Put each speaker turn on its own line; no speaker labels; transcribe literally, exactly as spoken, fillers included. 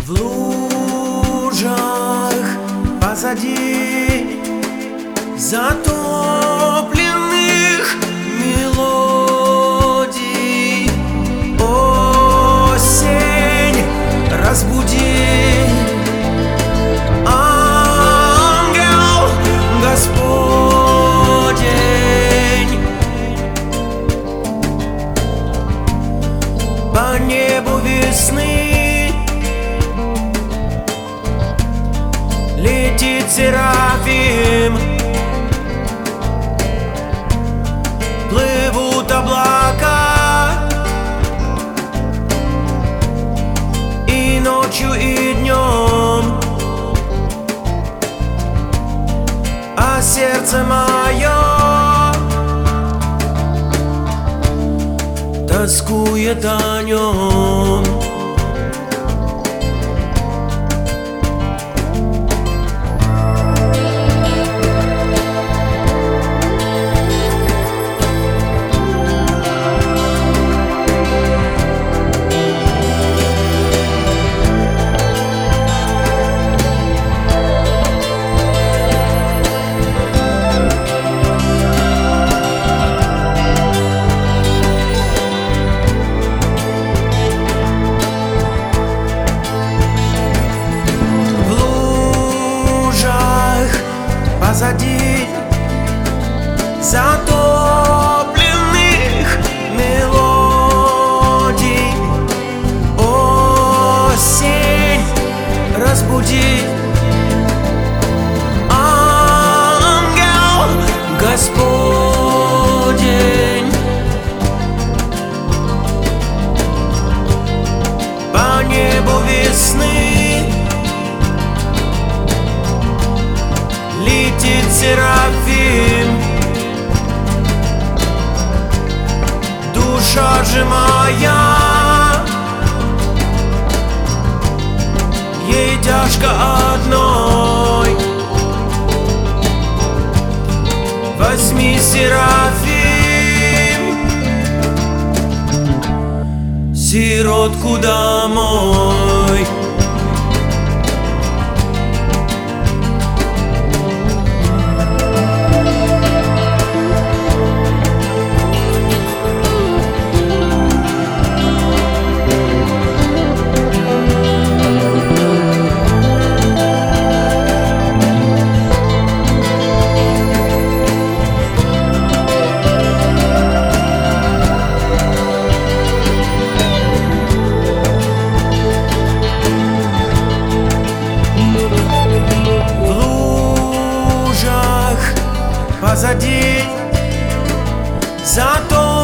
В лужах позади затопленных мелодий осень разбуди, ангел Господень. По небу весны летит серафим, плывут облака, и ночью, и днем, а сердце мое тоскует о нем. Позади затопленных мелодий осень разбуди, ангел Господень. По небу весны летит серафим, душа же моя, ей тяжко одной. Возьми, серафим, сиротку домой. Позади затопленных